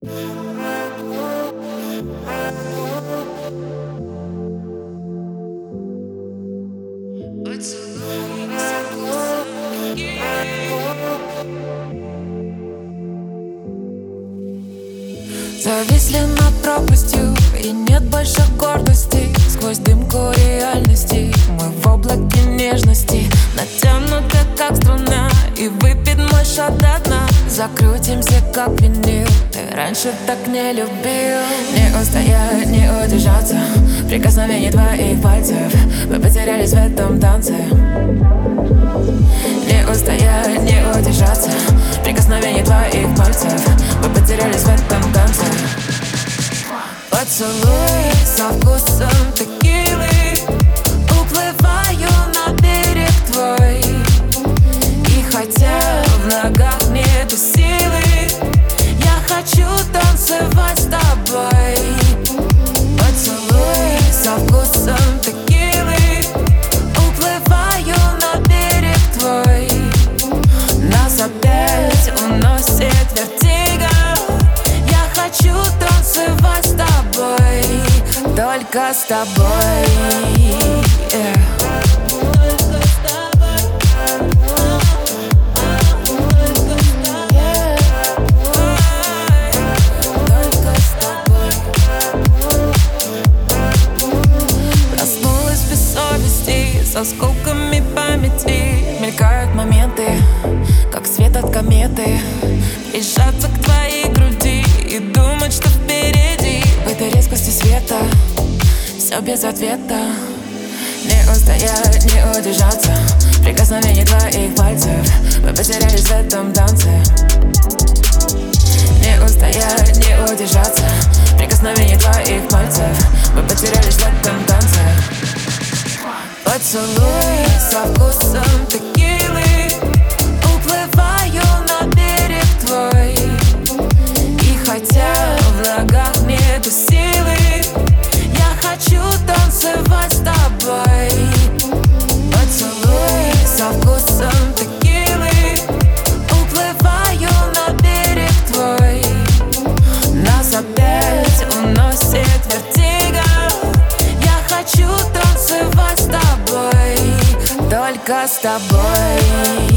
Зависли над пропастью, и нет больше гордости. Сквозь дымку реальности мы в облаке нежности, натянуты как струна, и выпит мой шот до дна. Закрутимся как винил, ты раньше так не любил. Не устоять, не удержаться, прикосновений твоих пальцев. Мы потерялись в этом танце. Не устоять, не удержаться, прикосновений твоих пальцев. Мы потерялись в этом танце. Поцелуй со вкусом текилы, уплываю на берег твой. И хотя в ногах нету силы, я хочу танцевать с тобой. Поцелуй со вкусом текилы, уплываю на берег твой. Нас опять уносит вертиго, я хочу танцевать с тобой, только с тобой, yeah. С осколками памяти мелькают моменты, как свет от кометы. Прижаться к твоей груди и думать, что впереди. В этой резкости света все без ответа. Не устоять, не удержаться, прикосновений твоих пальцев. Мы потерялись в этом танце. Не устоять, не удержаться, прикосновений твоих пальцев. Мы потерялись в этом танце. Поцелуй со вкусом текилы, уплываю на берег твой. И хотя в ногах нету силы, я хочу танцевать с тобой. Поцелуй со вкусом текилы, уплываю на берег твой. Нас опять уносит вертиго, я хочу танцевать с тобой, только с тобой.